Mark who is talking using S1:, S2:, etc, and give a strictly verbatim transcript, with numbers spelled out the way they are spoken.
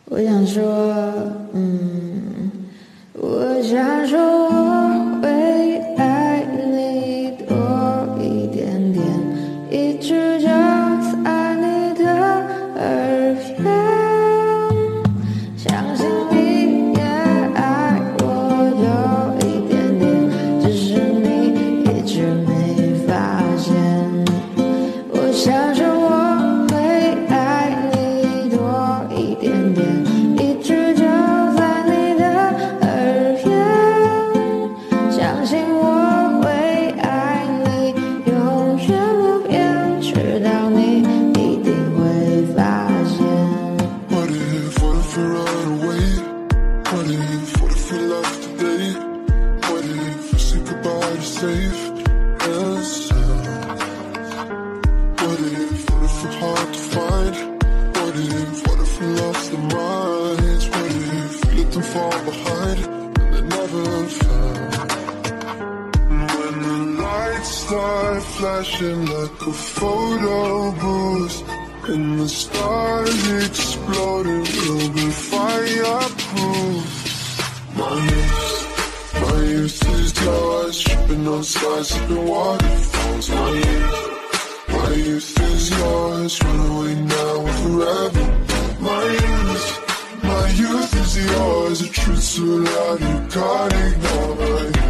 S1: 我想说，嗯，我想说我会爱你多一点点，一直就在你的耳边，相信你也爱我多一点点，只是你一直没发现。我想说我会爱你多一点点，一直就在你的耳边，相信我会爱你永远不变，直到你一定会发现。
S2: What if, what if we run away? What if, what if we left today? What if we say goodbye to safe and sound? What if, what if we're hard to find? What if, what if we lost our minds? What if we let them fall behind and they never found? When the lights start flashing like a photo booth and the stars exploding, we'll be fireproof. My youth, my youth is yours, tripping on stars, sipping waterfalls. My youth, my youth is yours, run away now or forever. My youth, my youth is yours, the truth so loud you can't ignore.